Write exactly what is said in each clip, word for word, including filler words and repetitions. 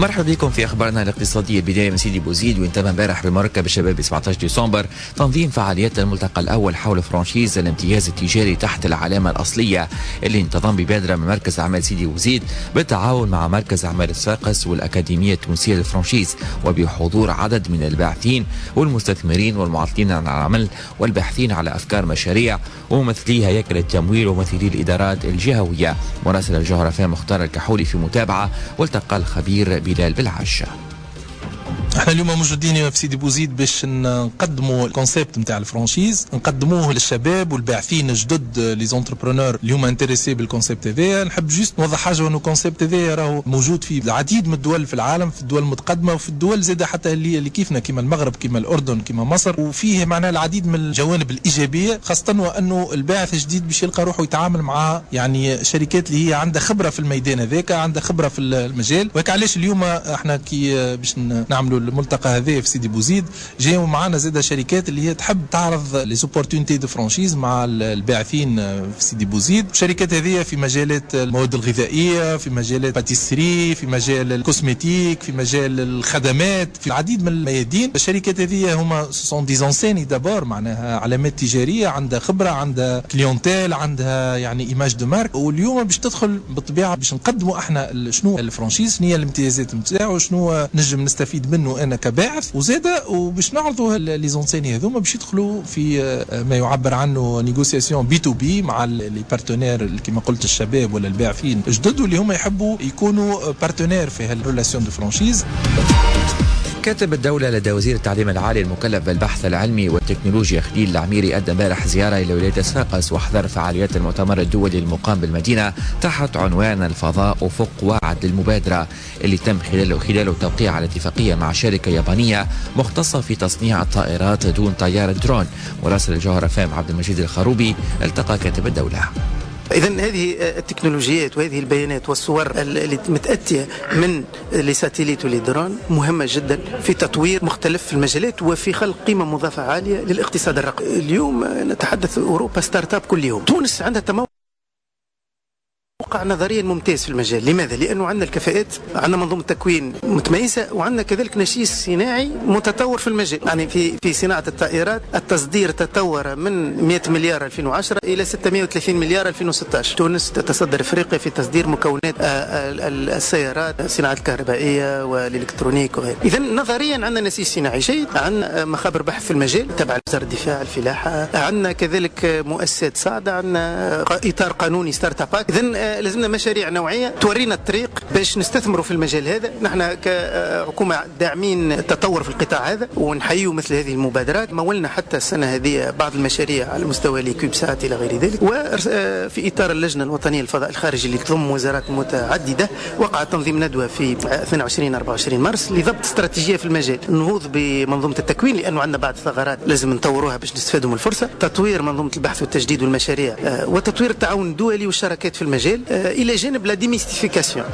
مرحبا بكم في اخبارنا الاقتصاديه. البدايه من سيدي بوزيد، وانتهى امبارح بمركب الشباب ب سبعة عشر ديسمبر تنظيم فعاليات الملتقى الاول حول فرانشيز الامتياز التجاري تحت العلامه الاصليه، اللي انتظم ببادره من مركز اعمال سيدي بوزيد بالتعاون مع مركز اعمال الصفاقس والاكاديميه التونسيه للفرانشيز، وبحضور عدد من الباحثين والمستثمرين والمعطلين عن العمل والباحثين على افكار مشاريع وممثلي هياكل التمويل وممثلي الادارات الجهويه. مراسل الجوهره فهم مختار الكحولي في متابعه، والتقى الخبير بلال بالعشة. احنا اليوم موجودين في سيدي بوزيد باش نقدموا الكونسيبت نتاع الفرانشيز، نقدموه للشباب والباحثين الجدد لي زونتربرونور اللي هما انتريسي بالكونسيبت هذايا. نحب جوست نوضح حاجه، انه الكونسيبت هذايا راهو موجود في العديد من الدول في العالم، في الدول المتقدمه وفي الدول زاده حتى اللي, اللي كيفنا كيما المغرب كيما الاردن كيما مصر، وفيه معناها العديد من الجوانب الايجابيه، خاصه وانه الباحث الجديد باش يلقى روحه يتعامل مع يعني شركات اللي هي عندها خبره في الميدان هذاك، عندها خبره في المجال. وهيك علاش اليوم احنا كي باش نعملوا الملتقى هذا في سيدي بوزيد جايوا معنا زاده شركات اللي هي تحب تعرض لي زوبورتونيتي دو فرانشيز مع الباعثين في سيدي بوزيد. الشركات هذه في مجالات المواد الغذائيه، في مجالات باتيسري، في مجال الكوسميتيك، في مجال الخدمات، في العديد من الميادين. الشركات هذه هما سون دي زونسيني دابور، معناها علامات تجاريه، عندها خبره، عندها كليونتيل، عندها يعني ايماج دو مارك. واليوم باش تدخل بالطبيعه باش نقدموا احنا شنو الفرانشيز، شنو هي الامتيازات نتاعو، شنو نجم نستفيد منه انا كباحث، وزاده وباش نعرضوا لي زونسيني هذوما باش يدخلوا في ما يعبر عنه نيغوسياسيون بي تو بي مع لي بارتنير كما قلت الشباب ولا الباحثين الجدد واللي هم يحبوا يكونوا بارتنير في هالريلاسيون دو فرانشيز. كاتب الدولة لدى وزير التعليم العالي المكلف بالبحث العلمي والتكنولوجيا خليل العميري أدى امبارح زيارة إلى ولاية صفاقس وحضر فعاليات المؤتمر الدولي المقام بالمدينة تحت عنوان الفضاء أفق واعد للمبادرة، اللي تم خلاله خلاله التوقيع على اتفاقية مع شركة يابانية مختصة في تصنيع الطائرات دون طيار درون. مراسل الجوهرة فهم عبد المجيد الخروبي التقى كاتب الدولة. إذا هذه التكنولوجيات وهذه البيانات والصور اللي متأتية من لساتيليت وللدرون مهمة جدا في تطوير مختلف المجالات وفي خلق قيمة مضافة عالية للاقتصاد الرقمي. اليوم نتحدث أوروبا ستارت اب كل يوم. تونس عندها تموقع نظريا ممتاز في المجال. لماذا؟ لأنه عندنا الكفاءات، عندنا منظومة تكوين متميزة، وعندنا كذلك نشيز صناعي متطور في المجال. يعني في في صناعة الطائرات التصدير تطور من مئة مليار ألفين وعشرة إلى ستمئة وثلاثين مليار ألفين وستة عشر. تونس تتصدر أفريقيا في تصدير مكونات السيارات، الصناعة الكهربائية والإلكترونيك وغيره. إذا نظريا عندنا نسيج صناعي جيد، عندنا مخابر بحث في المجال تبع وزارة الدفاع، الفلاحة، عندنا كذلك مؤسسات صاعدة، عندنا إطار قانوني ستارت ابات. إذا لازمنا مشاريع نوعية تورينا الطريق باش نستثمروا في المجال هذا. نحن كحكومة داعمين التطور في القطاع هذا ونحيوا مثل هذه المبادرات. مولنا حتى السنة هذه بعض المشاريع على مستوى لكيوبسات إلى غير ذلك. وفي إطار اللجنة الوطنية للفضاء الخارجي اللي تضم وزارات متعددة وقع تنظيم ندوة في اثنين وعشرين أربعة وعشرين مارس لضبط استراتيجية في المجال، النهوض بمنظومة التكوين لأنه عندنا بعض الثغرات لازم نطوروها باش نستفادوا من الفرصة، تطوير منظومة البحث والتجديد والمشاريع، وتطوير التعاون الدولي والشراكات في المجال، إلى جانب لا ديميستيفيكاسيون.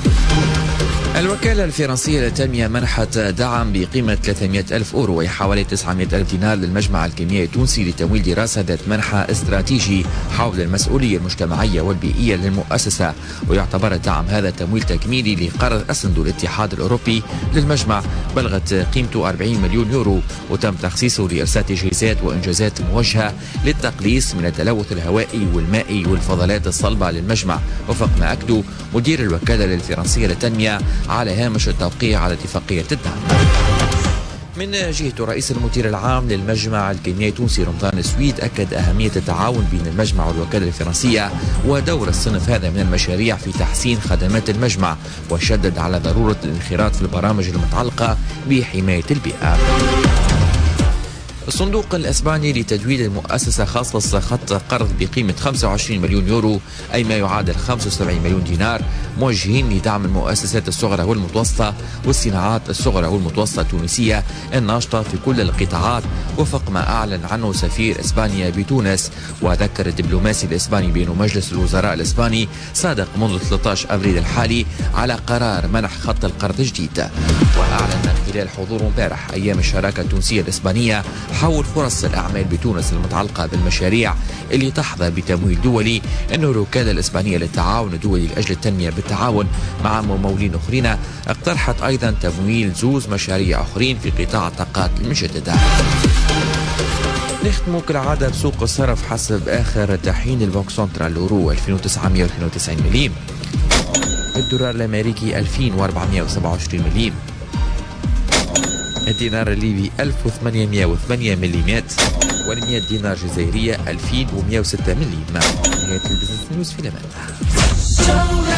الوكالة الفرنسية للتنمية منحت دعم بقيمة ثلاثمئة ألف أورو وهي حوالي تسعمئة ألف دينار للمجمع الكيميائي التونسي لتمويل دراسة ذات منحى استراتيجي حول المسؤولية المجتمعية والبيئية للمؤسسة. ويعتبر الدعم هذا تمويل تكميلي لقرض أسنده الاتحاد الأوروبي للمجمع بلغت قيمته أربعين مليون يورو، وتم تخصيصه لإرسال تجهيزات وإنجازات موجهة للتقليص من التلوث الهوائي والمائي والفضلات الصلبة للمجمع، وفق ما أكدوا مدير الوكالة الفرنسية للتنمية على هامش التوقيع على اتفاقية الدعم. من جهة رئيس المدير العام للمجمع الكيميائي التونسي رمضان السويد أكد أهمية التعاون بين المجمع والوكالة الفرنسية ودور الصنف هذا من المشاريع في تحسين خدمات المجمع، وشدد على ضرورة الانخراط في البرامج المتعلقة بحماية البيئة. الصندوق الإسباني لتجويد المؤسسة خصص خط قرض بقيمة خمسة وعشرين مليون يورو أي ما يعادل خمسة وسبعين مليون دينار موجهين لدعم المؤسسات الصغرى والمتوسطة والصناعات الصغرى والمتوسطة التونسية الناشطة في كل القطاعات، وفق ما أعلن عنه سفير إسبانيا بتونس. وذكر الدبلوماسي الإسباني بأن مجلس الوزراء الإسباني صادق منذ ثلاثة عشر أبريل الحالي على قرار منح خط القرض الجديد. وأعلن خلال حضور امبارح أيام الشراكة التونسية الإسبانية حول فرص الأعمال بتونس المتعلقة بالمشاريع اللي تحظى بتمويل دولي، أن الوكالة الإسبانية للتعاون الدولي لأجل التنمية بالتعاون مع ممولين أخرين اقترحت أيضا تمويل زوز مشاريع أخرين في قطاع الطاقات المجددة. نختم كالعادة بسوق الصرف حسب آخر تحيين البنك سنترال. اليورو ألفين وتسعمائة واثنين وتسعين مليم، الدولار الأمريكي ألفين وأربعمائة وسبعة وعشرين مليم، الدينار الليبي ألف وثمانمائة وثمانية مليمات، والمئة دينار جزائرية ألفين ومئة وستة مليم. نهاية البزنس نيوز في الأمان.